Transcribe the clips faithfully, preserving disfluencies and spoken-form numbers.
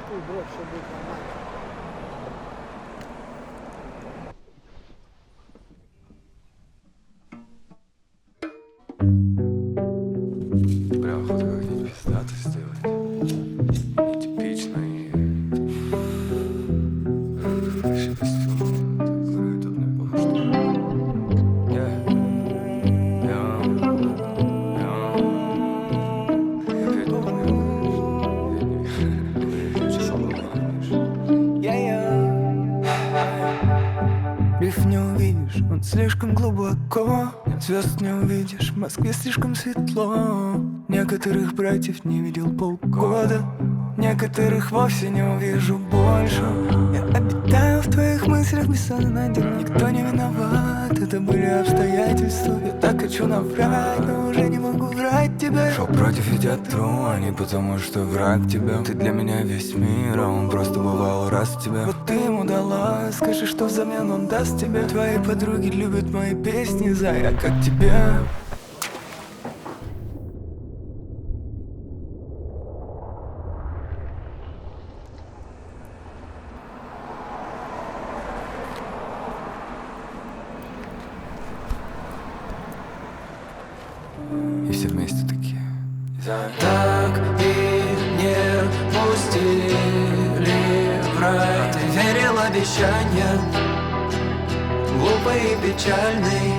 кайфуй, бро, все будет нормально. Прям хоть как-нибудь пиздато сделать. Нетипично и... Вообще без фильма, так говорю, тут не помню, что... Yeah. Yeah. Yeah. Я опять не умею, конечно. Я не... Часом думаю, Риф не увидишь, он слишком глубоко. Звезд не увидишь, в Москве слишком светло. Некоторых братьев не видел полгода, некоторых вовсе не увижу больше. Я обитаю в твоих мыслях бессознательно. Никто не виноват, это были обстоятельства. Я так хочу наврать, но уже не могу врать тебе. Шел против, идя тру, а не потому, что враг тебя. Ты для меня весь мир, а он просто бывал раз в тебя. Вот ты ему дала, скажи, что взамен он даст тебе. Твои подруги любят мои песни, зая, как тебя. И все вместе такие. Так и не пустили в рай. Ты верил обещаниям, глупый и печальный.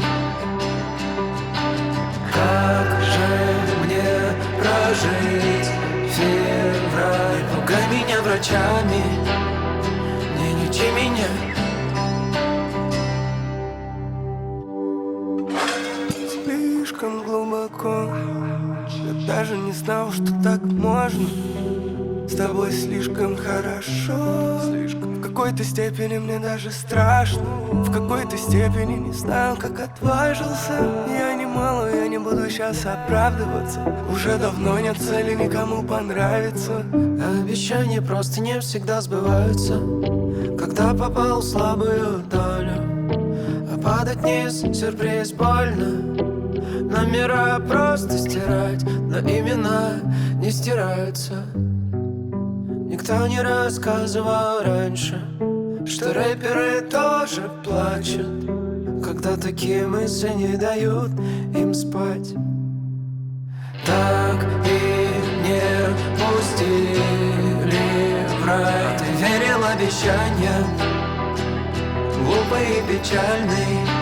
Как же мне прожить февраль? Пугай меня врачами, не лечи меня. Слишком глубоко, я даже не знал, что так можно. С тобой слишком хорошо, слишком. В какой-то степени мне даже страшно. В какой-то степени не знаю, как отважился. Я не мало, я не буду сейчас оправдываться. Уже давно нет цели никому понравиться. Обещания просто не всегда сбываются. Когда попал в слабую долю, а падать вниз сюрприз больно. Номера просто стирать, но имена не стираются. Никто не рассказывал раньше, что рэперы тоже плачут, когда такие мысли не дают им спать. Так и не пустили в рай. Ты верил обещаниям, глупый и печальный.